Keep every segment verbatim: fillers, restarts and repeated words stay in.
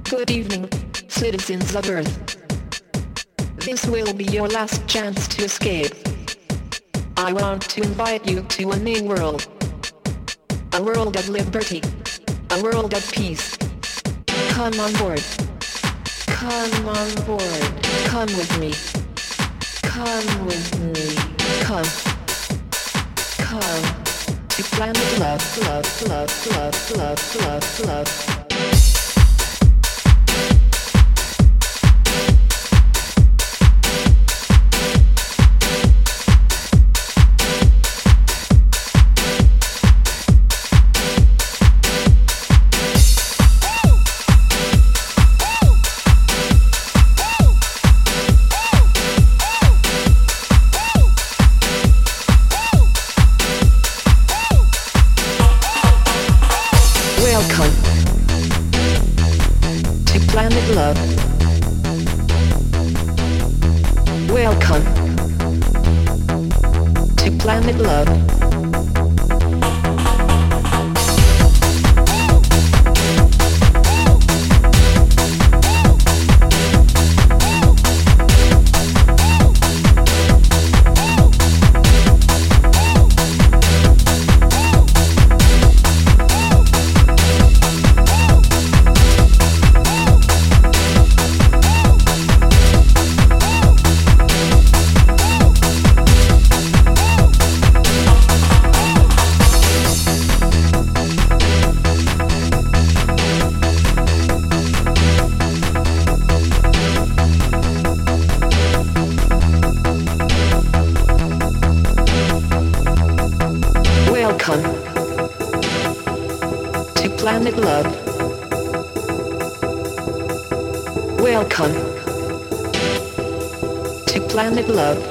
Good evening, citizens of Earth. This will be your last chance to escape. I want to invite you to a new world. A world of liberty. A world of peace. Come on board. Come on board. Come with me. Come with me. Come. Come. To planet love, love, love, love, love, love, love. Welcome to Planet Love. Welcome to Planet Love. Welcome to Planet Love.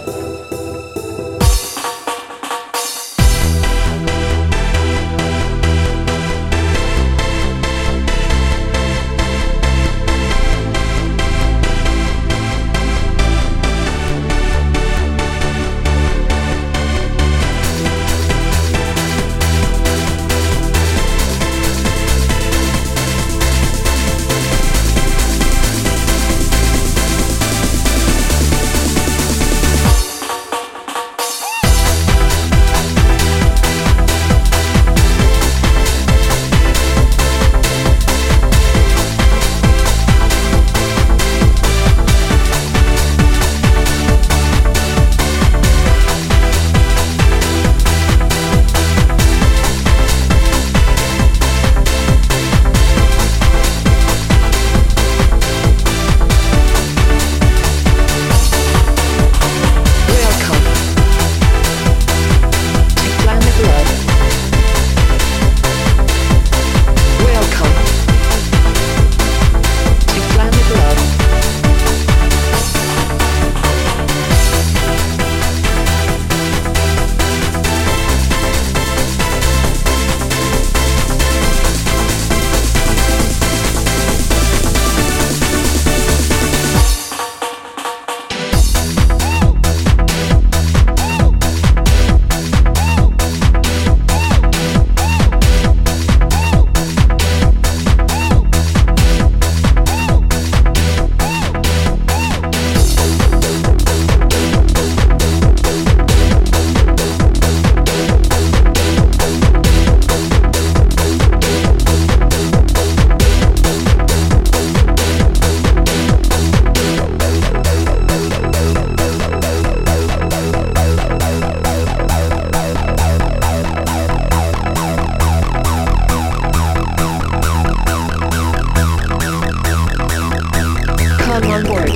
Come on board.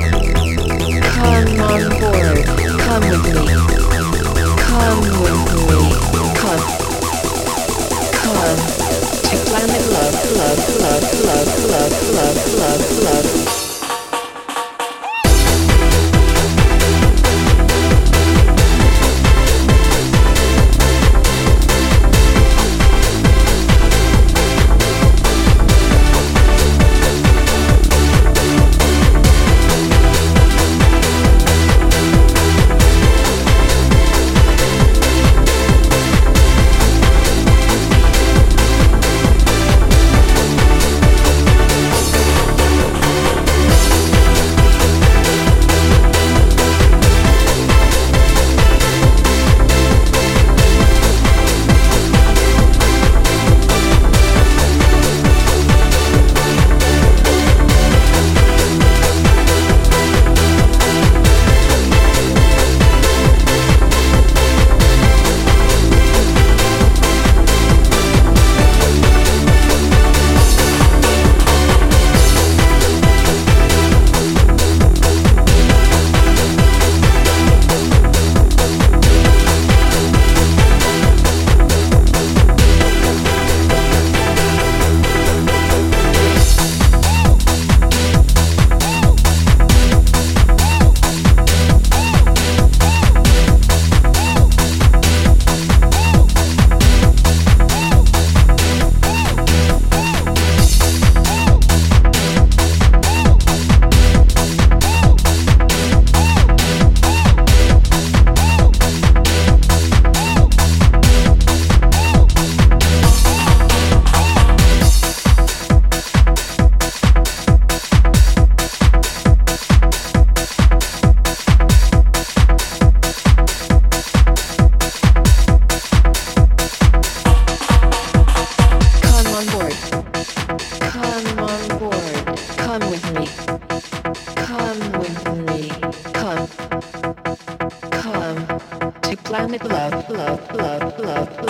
Come on board. Come with me. Come with me. Come. Come. To Planet Love, love, love, love, love, love, love, love. infinite love, love, love, love.